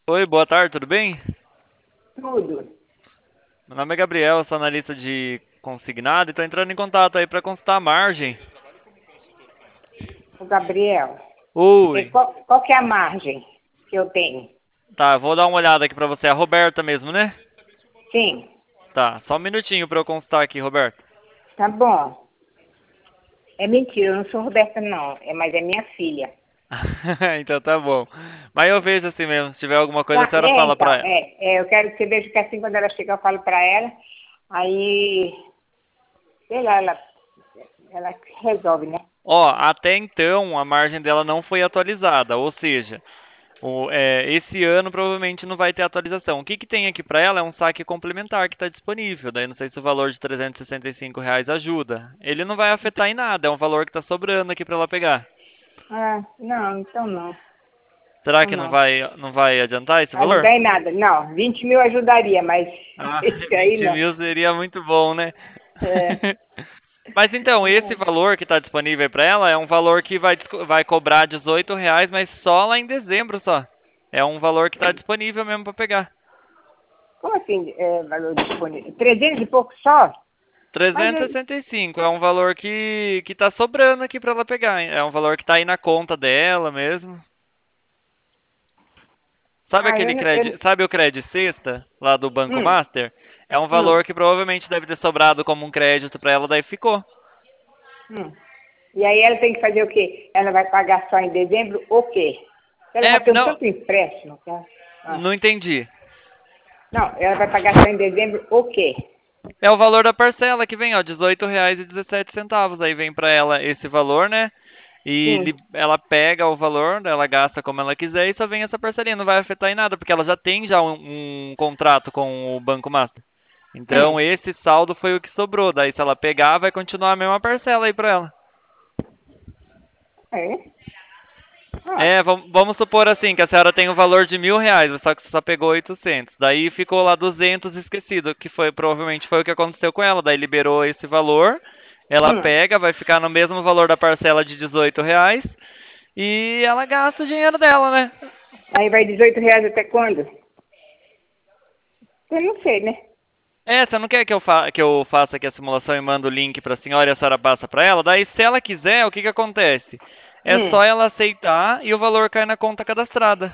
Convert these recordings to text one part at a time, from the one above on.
Oi, boa tarde, tudo bem? Tudo. Meu nome é Gabriel, sou analista de consignado e tô entrando em contato aí para consultar a margem. O Gabriel, Oi, qual que é a margem que eu tenho? tá, vou dar uma olhada aqui para você. É a Roberta mesmo, né? Sim, Tá, só um minutinho para eu consultar aqui, Roberta. tá bom. É mentira, eu não sou Roberta, não. Mas é minha filha. Então tá bom. Mas eu vejo assim mesmo, se tiver alguma coisa a Tá, senhora fala pra então, ela. eu quero que você veja que assim, quando ela chega, eu falo pra ela. Aí, sei lá, ela resolve, né? Ó, até então a margem dela não foi atualizada, ou seja, esse ano provavelmente não vai ter atualização. O que que tem aqui para ela é um saque complementar que está disponível. Daí não sei se o valor de R$ 365 ajuda. Ele não vai afetar em nada, é um valor que está sobrando aqui para ela pegar. Ah, não, então não. Será Então que não. não vai adiantar esse valor? Ajudar em nada. Não, 20 mil ajudaria, mas Ah, esse aí 20 não. mil seria muito bom, né? É. Mas então, esse valor que está disponível para ela é um valor que vai cobrar R$ 18, mas só lá em dezembro só. É um valor que está disponível mesmo para pegar. Como assim, valor disponível? 300 e pouco só? Mas, Trezentos e sessenta e cinco é um valor que tá sobrando aqui para ela pegar, hein? É um valor que tá aí na conta dela mesmo. Sabe ah, aquele crédito, sabe o crédito sexta lá do Banco hum, Master? É um hum, valor que provavelmente deve ter sobrado como um crédito para ela, daí ficou. hum. E aí ela tem que fazer o quê? Ela vai pagar só em dezembro o quê? Ela já tem um Não, tanto empréstimo, tá? Ah. não entendi. Não, ela vai pagar só em dezembro o quê? É o valor da parcela que vem, ó, R$ 18,17. Aí vem para ela esse valor, né? E Sim. ela pega o valor, ela gasta como ela quiser e só vem essa parcelinha. Não vai afetar em nada, porque ela já tem já um contrato com o Banco Master. Hum. Então esse saldo foi o que sobrou. Daí se ela pegar, vai continuar a mesma parcela aí pra ela. É? Ah. Vamos supor assim, que a senhora tem o valor de R$ 1.000, só que você só pegou 800. Daí ficou lá 200 esquecido, que foi provavelmente foi o que aconteceu com ela. Daí liberou esse valor, ela Hum. pega, vai ficar no mesmo valor da parcela de R$ 18 e ela gasta o dinheiro dela, né? Aí vai R$ 18 até quando? Eu não sei, né? Você não quer que eu faça aqui a simulação e mando o link para a senhora e a senhora passa para ela? Daí, se ela quiser, o que que acontece? É Hum. só ela aceitar e o valor cai na conta cadastrada.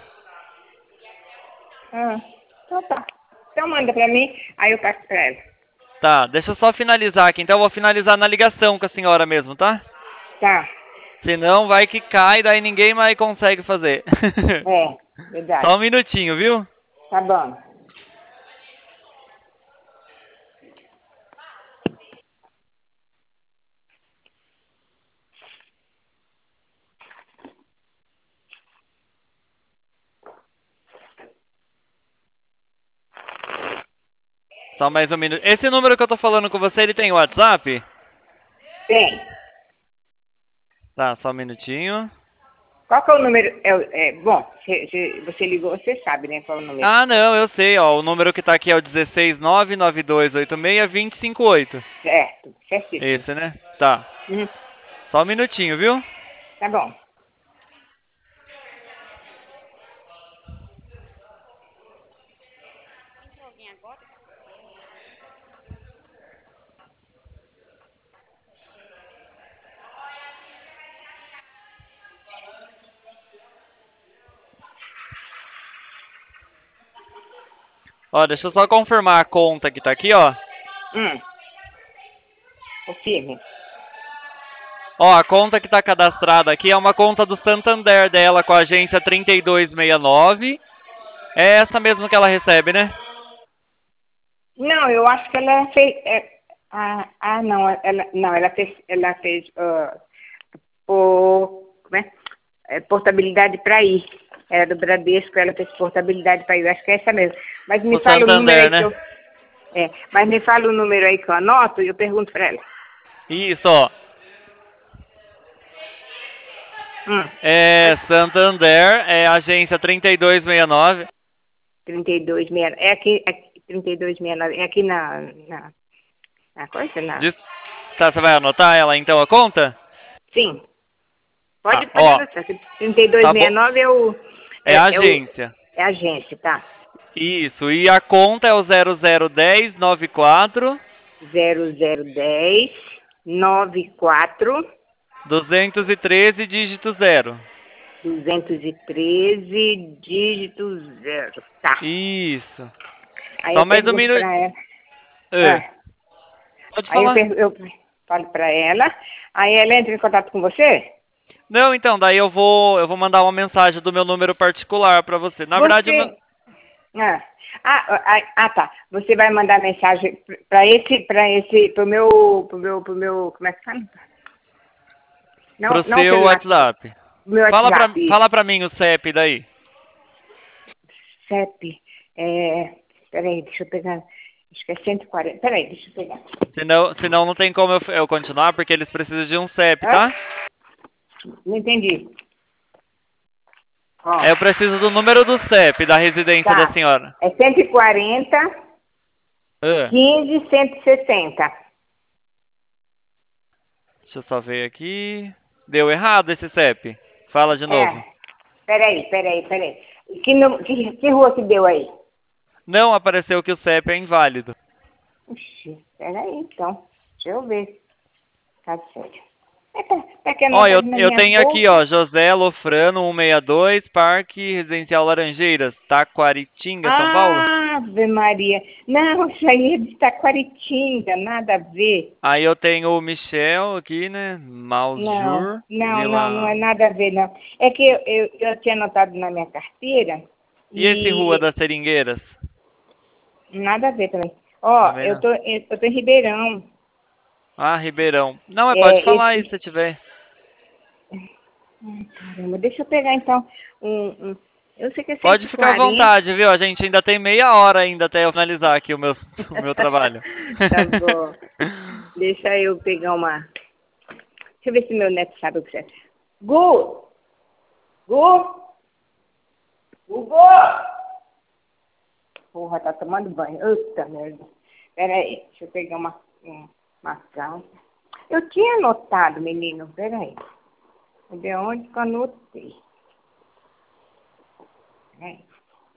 Ah. Então tá. Então manda pra mim, aí eu passo pra ela. Tá, deixa eu só finalizar aqui. Então, eu vou finalizar na ligação com a senhora mesmo, tá? Tá. Senão, vai que cai, daí ninguém mais consegue fazer. É, Só verdade. um minutinho, viu? Tá bom. Só mais um minuto. Esse número que eu tô falando com você, ele tem WhatsApp? Tem. Tá, só um minutinho. Qual que é o número? Bom, se você ligou, você sabe, né? Qual é o número? Ah, não, eu sei, ó. O número que tá aqui é o 16992862058. Certo, certíssimo. Esse, né? Tá. Hum, Só um minutinho, viu? tá bom. Ó, deixa eu só confirmar a conta que tá aqui, ó. Hum, confirme. Ó, a conta que tá cadastrada aqui é uma conta do Santander dela com a agência 3269. É essa mesmo que ela recebe, né? Não, eu acho que ela fez. Não, ela fez como é? Portabilidade para ir. Era do Bradesco, ela fez portabilidade para ir. Eu acho que é essa mesmo. Mas me O fala o número Santander, aí que né? eu. Mas me fala o número aí que eu anoto e eu pergunto para ela. Isso, ó. Hum, É Santander, é agência 3269. 3269. É aqui 3269. É aqui na coisa, Diz- Tá, você vai anotar ela então a conta? Sim, Tá, pode ó. anotar. 3269 Tá bom. é o. É a É o. agência. É a gente, tá? Isso, e a conta é o 001094 0010 94 213 dígito 0. 213 dígito 0. Tá. Isso. Aí Só eu mais um pergunto minuto. pra ela. É, Ah, pode aí falar. eu falo pra ela. Aí ela entra em contato com você? Não, então, daí eu vou mandar uma mensagem do meu número particular pra você. Na verdade, Você. Tá. Você vai mandar mensagem pro meu, como é que fala? Não, pro não o seu celular, WhatsApp. meu Fala pra, WhatsApp, isso. fala pra mim o CEP daí. CEP, peraí, deixa eu pegar, acho que é 140, peraí, deixa eu pegar. Senão não tem como eu continuar, porque eles precisam de um CEP, Hã? tá? Não entendi. Ó, Eu preciso do número do CEP da residência da tá, senhora. é 140, Ah, 15, 160. deixa eu só ver aqui. Deu errado esse CEP. Fala de novo. Peraí. Que rua que deu aí? Não apareceu que o CEP é inválido. Ixi, peraí, então. Deixa eu ver. Tá sério. Tá que Ó, anotado na eu minha tenho aqui, bolsa. ó, José Lofrano 162, Parque Residencial Laranjeiras, Taquaritinga, São Paulo. Ave Maria. Não, isso aí é de Taquaritinga, nada a ver. Aí eu tenho o Michel aqui, né? Maljur Não é Vila. nada a ver, não. É que eu tinha anotado na minha carteira E esse Rua e das Seringueiras? nada a ver também. Ó, Também eu não. tô, eu tô em Ribeirão. Ah, Ribeirão. Não, mas pode É, falar aí se esse. tiver. Ai, caramba, deixa eu pegar então eu sei que é Pode ficar à 140. vontade, viu? A gente ainda tem meia hora ainda até eu finalizar aqui o meu, o meu trabalho. Tá bom. Deixa eu pegar uma. Deixa eu ver se meu neto sabe o que é. Gu! Gu! Gu! Porra, tá tomando banho. Eita merda. Pera aí, deixa eu pegar uma calça. Eu tinha anotado, menino. Pera aí. De onde que eu anotei? Pera aí.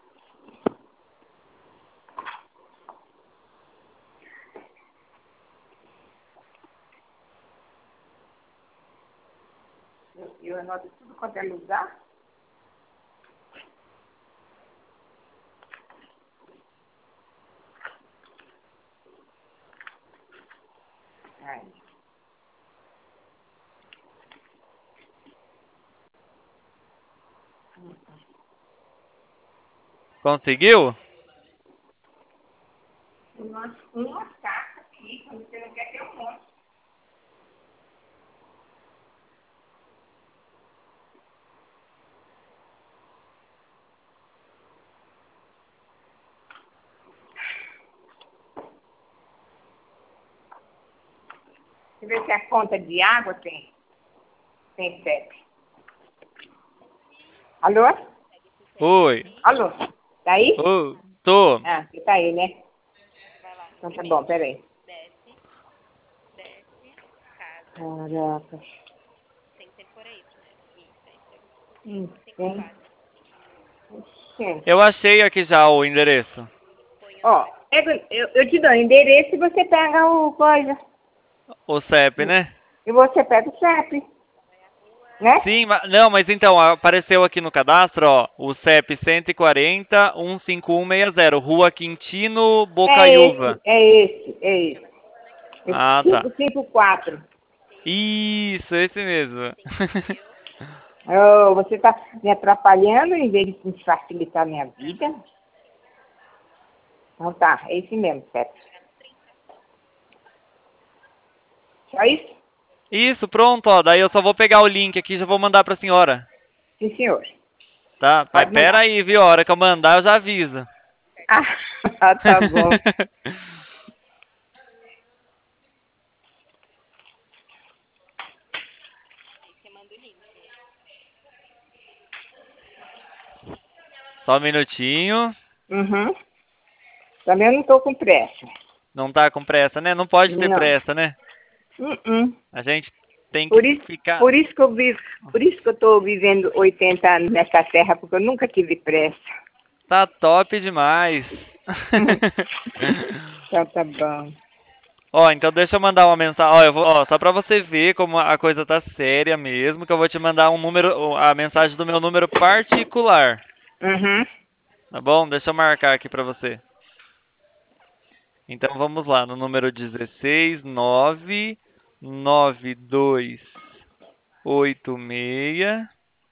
Eu anoto tudo quanto é lugar. Aí. Conseguiu? Uma caixa aqui, quando você não quer ter um monte. Deixa eu ver se a conta de água tem CEP. Alô? Oi. Alô? Tá aí? Ô, tô. Ah, você tá aí, né? Então tá bom, peraí. Caraca. Tem. Ixi. Eu achei aqui já o endereço. Ó, eu te dou o endereço e você pega o coisa. O CEP, né? E você pega o CEP, né? Sim, não, mas então, apareceu aqui no cadastro, ó, o CEP 140 15160, Rua Quintino, Bocaiúva. É esse. É Ah, tá. 554. Isso, esse mesmo. Oh, você tá me atrapalhando em vez de me facilitar a minha vida? Então tá, é esse mesmo, CEP. Só isso? Isso, pronto, ó, daí eu só vou pegar o link aqui e já vou mandar pra senhora. Sim, senhor. Tá? Mas Pode pera mandar. aí, viu? A hora que eu mandar eu já aviso. Ah, tá bom. Só um minutinho. Uhum. Também eu não tô com pressa. Não tá com pressa, né? Não pode ter Não. pressa, né? Uh-uh. A gente tem que Por isso, ficar. por isso que eu vivo, por isso que eu estou vivendo 80 anos nessa terra, porque eu nunca tive pressa. Tá top demais. Então tá bom. Ó, então deixa eu mandar uma mensagem. Ó, só pra você ver como a coisa tá séria mesmo, que eu vou te mandar um número, a mensagem do meu número particular, Uhum. tá bom? Deixa eu marcar aqui pra você. Então vamos lá, no número 16 99286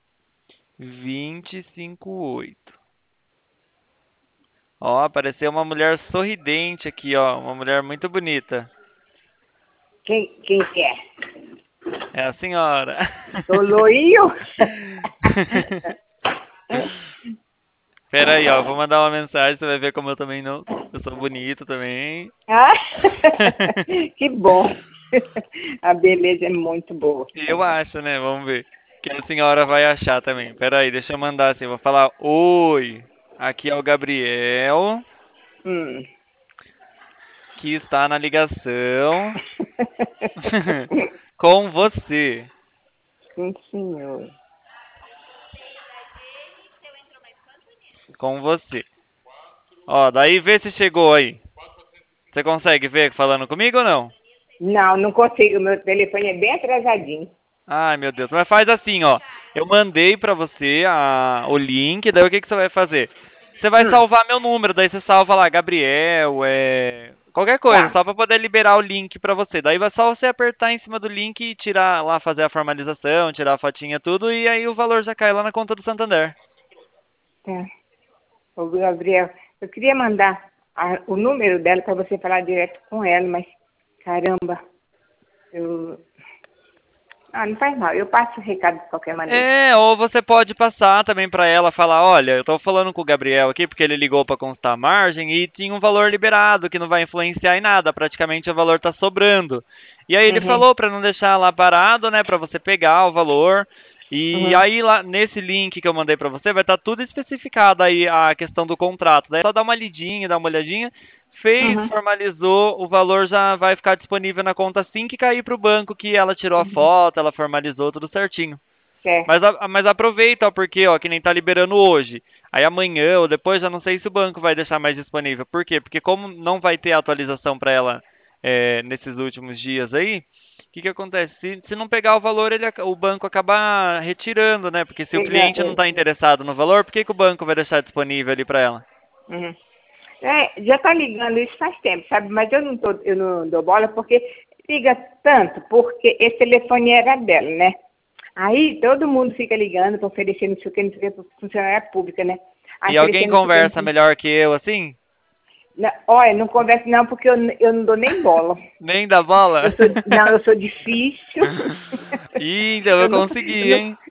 2058. Ó, apareceu uma mulher sorridente aqui, ó, uma mulher muito bonita. Quem que é? É a senhora. Toloio? Pera aí, ó, vou mandar uma mensagem, você vai ver como eu também não, eu sou bonito também. Ah, que bom. A beleza é muito boa. Eu acho, né? Vamos ver. Que a senhora vai achar também. Pera aí, deixa eu mandar assim, vou falar: "Oi, aqui é o Gabriel, Hum. que está na ligação com você." Sim, senhor. Com você. Ó, daí vê se chegou aí. Você consegue ver falando comigo ou não? Não, não consigo. Meu telefone é bem atrasadinho. Ai, meu Deus. Mas faz assim, ó. Eu mandei pra você o link, daí o que que você vai fazer? Você vai Hum. salvar meu número, daí você salva lá, Gabriel, qualquer coisa, Tá. só pra poder liberar o link pra você. Daí vai só você apertar em cima do link e tirar lá, fazer a formalização, tirar a fotinha, tudo, e aí o valor já cai lá na conta do Santander. Tá. Ô, Gabriel, eu queria mandar o número dela para você falar direto com ela, mas caramba, eu. Ah, não faz mal, eu passo o recado de qualquer maneira. Ou você pode passar também pra ela, falar, olha, eu tô falando com o Gabriel aqui porque ele ligou pra constar a margem e tinha um valor liberado que não vai influenciar em nada, praticamente o valor tá sobrando. E aí ele Uhum, falou pra não deixar lá parado, né, pra você pegar o valor. E uhum, aí lá nesse link que eu mandei pra você vai estar tudo especificado aí a questão do contrato. Daí é só dá uma lidinha, dá uma olhadinha, fez, uhum, formalizou, o valor já vai ficar disponível na conta assim que cair pro banco que ela tirou a uhum. foto, ela formalizou tudo certinho. Certo. Mas aproveita, ó, porque, ó, que nem tá liberando hoje. Aí amanhã ou depois, já não sei se o banco vai deixar mais disponível. Por quê? Porque como não vai ter atualização para ela nesses últimos dias aí, o que que acontece? Se não pegar o valor, o banco acaba retirando, né? Porque se o Pega, cliente não está interessado no valor, por que que o banco vai deixar disponível ali para ela? uhum. Já tá ligando isso faz tempo, sabe? Mas eu não dou bola porque liga tanto, porque esse telefone era dela, né? Aí todo mundo fica ligando para oferecer não sei o que, não sei o que, para funcionária pública, né? Aí E alguém oferecendo não sei o que, não conversa sei o melhor que eu assim? Não, olha, não converso não, porque eu não dou nem bola. Nem dá bola? Não, eu sou difícil. Ih, então eu Eu não, eu consegui, não, hein?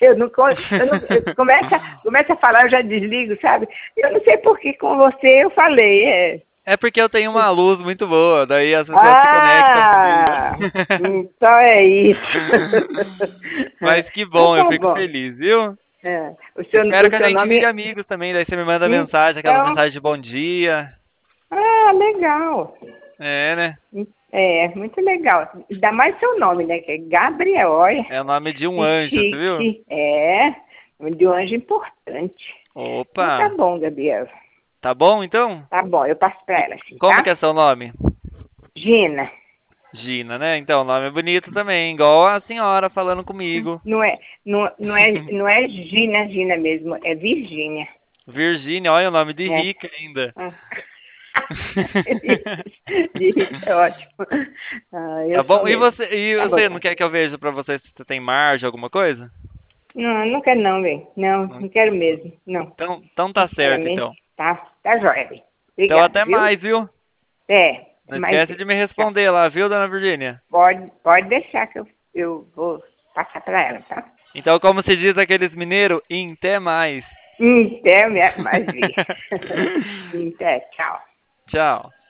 começa a falar, eu já desligo, sabe? Eu não sei por que com você eu falei. É porque eu tenho uma luz muito boa, daí as pessoas se conectam comigo. Ah, então é isso. Mas que Então bom, eu tá fico bom. feliz, viu? É, Espero que a o seu gente nome vire é. amigos também, daí você me manda mensagem, aquelas Então, mensagens de bom dia. ah, legal. É, né? É, muito legal. Ainda mais seu nome, né? Que é Gabriel, olha. É o nome de um Que anjo, você viu? chique. É, de um anjo importante. Então tá Opa! bom, Gabriel. Tá bom então? Tá bom, eu passo pra ela, assim, Como tá? que é seu nome? Gina. Gina, né? Então, o nome é bonito também, igual a senhora falando comigo. Não é Gina mesmo, é Virgínia. Virgínia, olha o nome de É. rica ainda. Ah. De rica é ótimo. Ah, Tá eu sou bom? E mesmo. você, e Tá bom, você não então. quer que eu veja pra você se você tem margem, alguma coisa? Não, não quero não, bem. Não, Não. não quero mesmo. Não. Então tá certo, Sinceramente, então. tá jóia, bem. Então Obrigada, até viu? mais, viu? Não Mais esquece bem. de me Tchau. responder lá, viu, dona Virgínia? Pode deixar que eu vou passar pra ela, tá? Então, como se diz aqueles mineiros, até mais. Até mais ver. Até, tchau. Tchau.